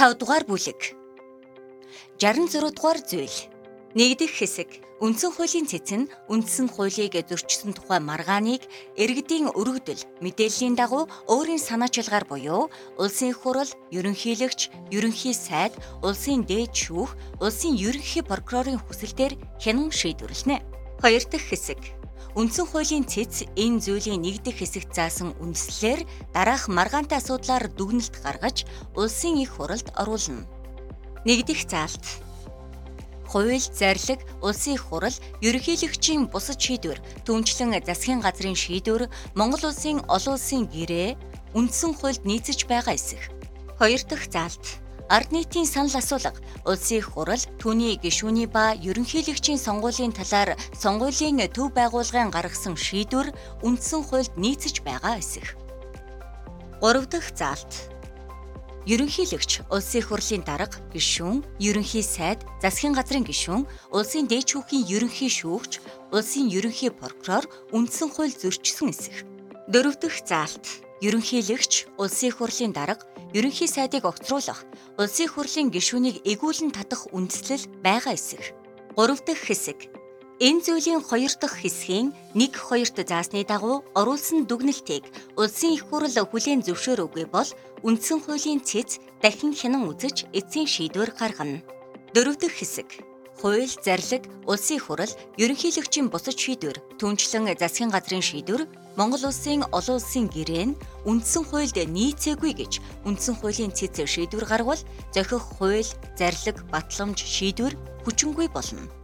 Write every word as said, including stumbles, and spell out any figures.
тав дугаар бүлэг. шестьдесят зургаадугаар дугаар зүйл. Нэгдэх хэсэг. Үндсэн хуулийн цэц нь үндсэн хуулийг зөрчсөн тухай маргааныг иргэдийн өргөдөл мэдээллийн дагуу өөрийн санаачилгаар буюу улсын их хурал, ерөнхийлөгч, ерөнхий сайд, улсын дээд шүүх, улсын ерөнхий прокурорын хүсэлтээр хянан шийдвэрлэнэ. Хоёр дахь хэсэг. Үндсэн хуулийн цэц энэ зүйлийн нэгдэх хэсэгт заасан үндслэлээр дараах маргаантай асуудлаар дүгнэлт гаргаж улсын их хуралд оруулна. Нэгдэх заалт. Хууль, зарлиг, улсын их хурал, ерөнхийлөгчийн бусад шийдвэр, түүнчлэн засгийн газрын шийдвэр, Монгол улсын олон улсын гэрээ, үндсэн хуульд нийцэж байгаа эсэх. Хоёр дахь заалт. Ард нийтийн санал асуулга, улсын их хурал, түүний гишүүний ба ерөнхийлөгчийн сонгуулийн талаар сонгуулийн төв байгууллагын гаргасан шийдвэр үндсэн хуульд нийцэж байгаа эсэх. Гурав дахь заалт. Ерөнхийлөгч, улсын их хурлын дарга, гишүүн, ерөнхий сайд, засгийн газрын гишүүн, улсын дээд шүүхийн ерөнхий шүүгч, улсын ерөнхий прокурор үндсэн хууль зөрчсөн эсэх. Дөрөв дэх заалт. Ерөнхийлөгч, улсын их хурлын дарга, ерөнхий сайдыг огцруулах, улсын их хурлын гишүүнийг эгүүлэн татах үндслэл байгаа эсэх. Гурав дахь хэсэг. Энэ зүйлийн хоёр дахь хэсгийн нэг хоёрт заасны дагуу оруулсан дүгнэлтийг улсын их хурал хүлээн зөвшөөрөөгүй бол үндсэн хуулийн цэц дахин хянан үзэж эцсийн шийдвэр гаргана. Дөрөв дэх хэсэг. Хууль, зарлиг, улсын их хурал, ерөнхийлөгчийн бусад шийдвэр, түүнчлэн засгийн газрын шийдвэр, Монгол улсын олон улсын гэрээ нь үндсэн хуульд нийцээгүй гэж үндсэн хуулийн цэц шийдвэр гаргавал зохих хууль, зарлиг, батламж, шийдвэр хүчингүй болно.